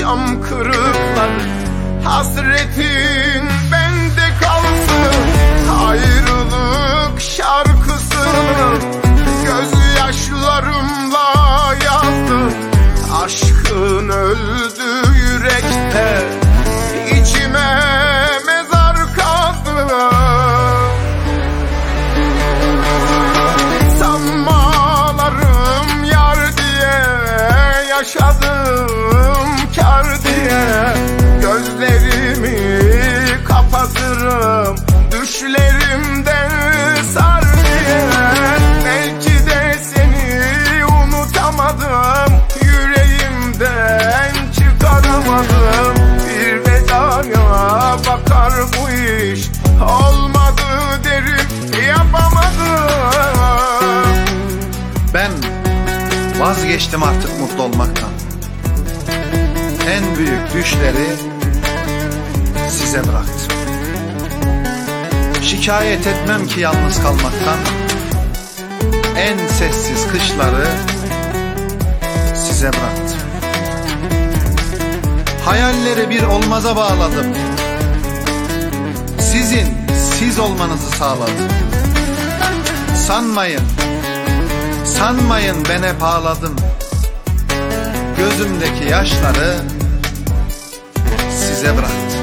cam kırıkları. Hasretin bende kalsın, ayrılık şarkısını gözyaşlarımla yazdım. Aşkın öldü yürekte, içime mezar kazdım. Sanmalarım yar diye yaşadım, kar diye gözlerimi kapatırım. Düşlerimden sar diye belki de seni unutamadım, yüreğimden çıkaramadım. Bir vedaya bakar bu iş, olmadı derim yapamadım. Ben vazgeçtim artık mutlu olmaktan. En büyük düşleri size bıraktım. Şikayet etmem ki yalnız kalmaktan. En sessiz kışları size bıraktım. Hayalleri bir olmaza bağladım. Sizin siz olmanızı sağladım. Sanmayın ben hep ağladım. Gözümdeki yaşları size bıraktım.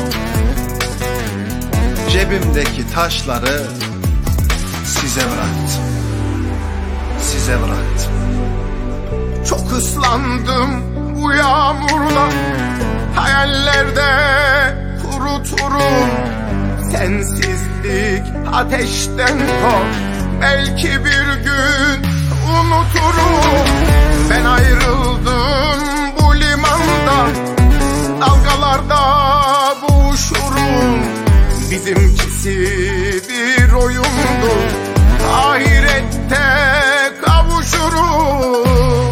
Cebimdeki taşları size bıraktım. Size bıraktım. Çok ıslandım bu yağmurla, hayallerde kuruturum. Sensizlik ateşten kork, belki bir gün unuturum. Ben ayrıldım bu limanda, dalgalarda boğuşurum. Bizimkisi bir oyundu, ahirette kavuşurum.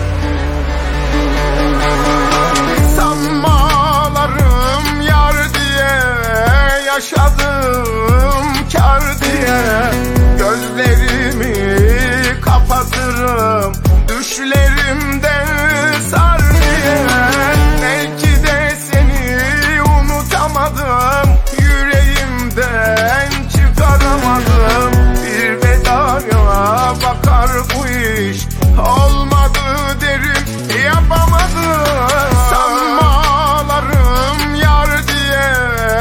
Sanmalarım yar diye yaşadım, kar diye gözlerimi kapatırım. Düşlerimden sar diye belki de seni unutamadım, yüreğimden çıkaramadım. Bir vedaya bakar bu iş, olmadı derim yapamadım. Sanmalarım yar diye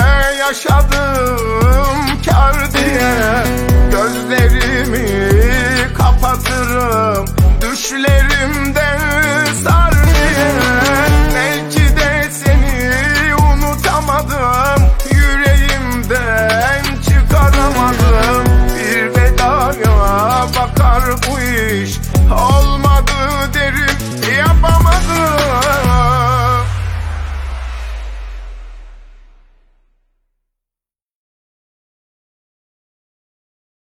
yaşadım, kar diye gözlerimi kapatırım. Düşlerimden sar diye belki de seni unutamadım, yüreğimden çıkaramadım. Bir vedaya bakar bu iş,